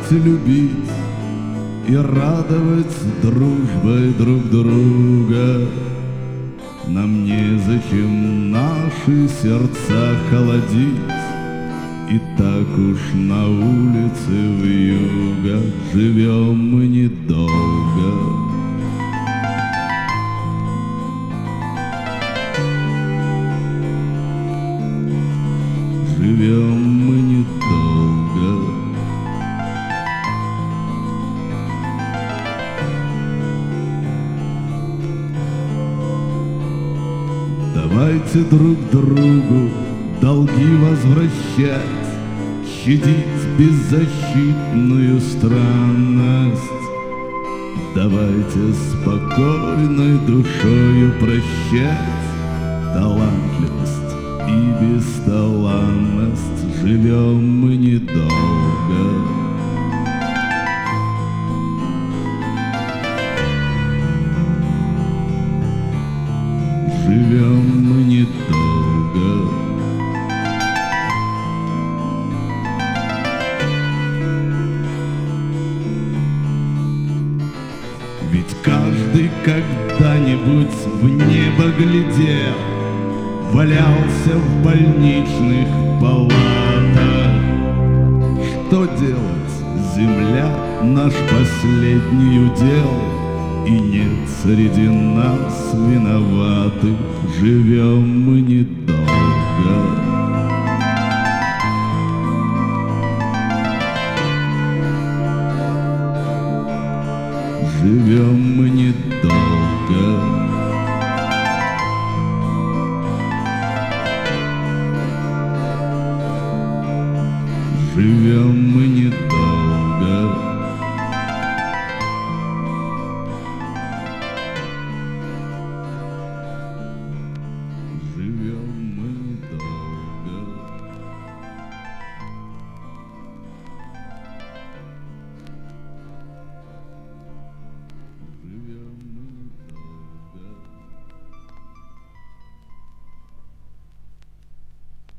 Давайте любить и радовать дружбой друг друга. Нам незачем наши сердца холодить, и так уж на улице вьюга живем мы недолго. Живем мы недолго. Давайте друг другу долги возвращать, щадить беззащитную странность. Давайте спокойной душою прощать талантливость и бесталанность. Живем мы недолго. Живем мы недолго. Ведь каждый когда-нибудь в небо глядел, валялся в больничных палатах. Что делать, земля, наш последний удел, и нет среди нас виноватых. Живем мы недолго. Живем мы недолго.